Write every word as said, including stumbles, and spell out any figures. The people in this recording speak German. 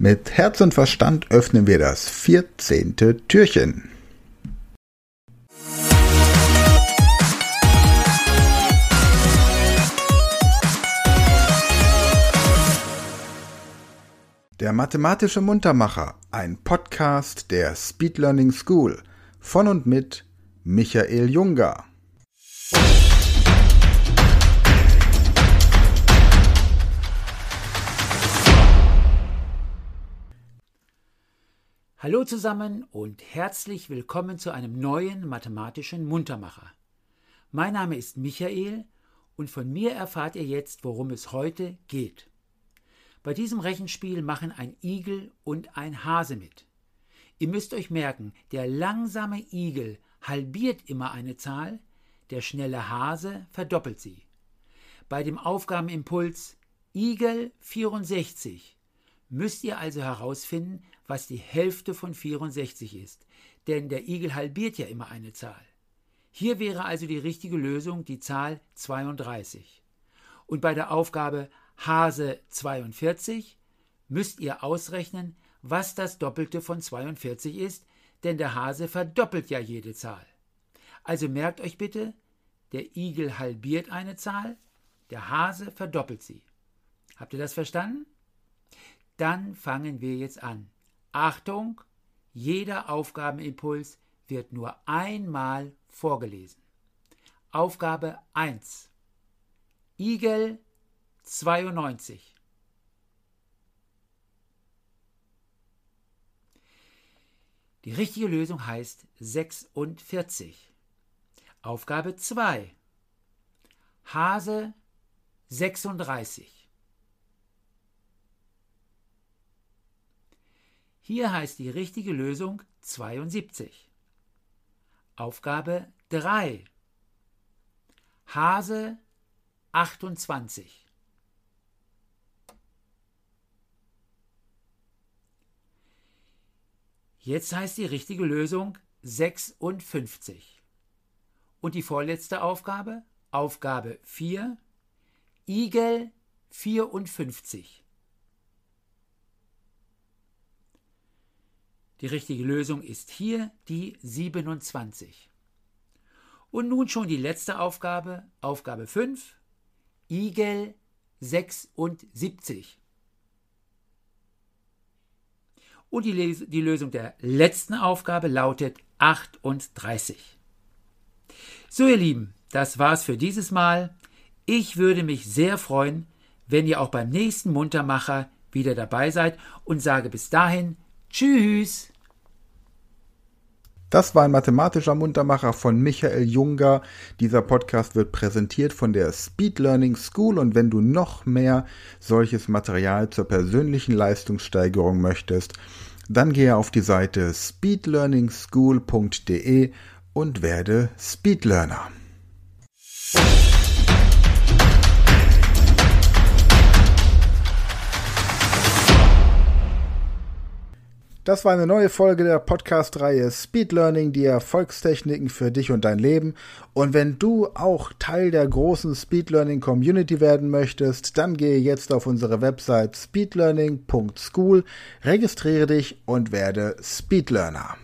Mit Herz und Verstand öffnen wir das vierzehnte Türchen. Der mathematische Muntermacher, ein Podcast der Speed Learning School von und mit Michael Junger. Hallo zusammen und herzlich willkommen zu einem neuen mathematischen Muntermacher. Mein Name ist Michael und von mir erfahrt ihr jetzt, worum es heute geht. Bei diesem Rechenspiel machen ein Igel und ein Hase mit. Ihr müsst euch merken, der langsame Igel halbiert immer eine Zahl, der schnelle Hase verdoppelt sie. Bei dem Aufgabenimpuls Igel vierundsechzig müsst ihr also herausfinden, was die Hälfte von vierundsechzig ist, denn der Igel halbiert ja immer eine Zahl. Hier wäre also die richtige Lösung die Zahl zweiunddreißig. Und bei der Aufgabe Hase zweiundvierzig müsst ihr ausrechnen, was das Doppelte von zweiundvierzig ist, denn der Hase verdoppelt ja jede Zahl. Also merkt euch bitte, der Igel halbiert eine Zahl, der Hase verdoppelt sie. Habt ihr das verstanden? Dann fangen wir jetzt an. Achtung, jeder Aufgabenimpuls wird nur einmal vorgelesen. Aufgabe eins. Igel zweiundneunzig. Die richtige Lösung heißt sechsundvierzig. Aufgabe zwei. Hase sechsunddreißig. Hier heißt die richtige Lösung zweiundsiebzig. Aufgabe drei. Hase achtundzwanzig. Jetzt heißt die richtige Lösung sechsundfünfzig. Und die vorletzte Aufgabe, Aufgabe vier, Igel vierundfünfzig. Die richtige Lösung ist hier die siebenundzwanzig. Und nun schon die letzte Aufgabe, Aufgabe fünf, Igel sechsundsiebzig. Und die, Les- die Lösung der letzten Aufgabe lautet achtunddreißig. So ihr Lieben, das war's für dieses Mal. Ich würde mich sehr freuen, wenn ihr auch beim nächsten Muntermacher wieder dabei seid und sage bis dahin Tschüss! Das war ein mathematischer Muntermacher von Michael Junger. Dieser Podcast wird präsentiert von der Speed Learning School und wenn du noch mehr solches Material zur persönlichen Leistungssteigerung möchtest, dann gehe auf die Seite speed learning school punkt de und werde Speedlearner. Das war eine neue Folge der Podcast-Reihe Speed Learning, die Erfolgstechniken für dich und dein Leben. Und wenn du auch Teil der großen Speed Learning Community werden möchtest, dann gehe jetzt auf unsere Website speed learning punkt school, registriere dich und werde Speedlearner.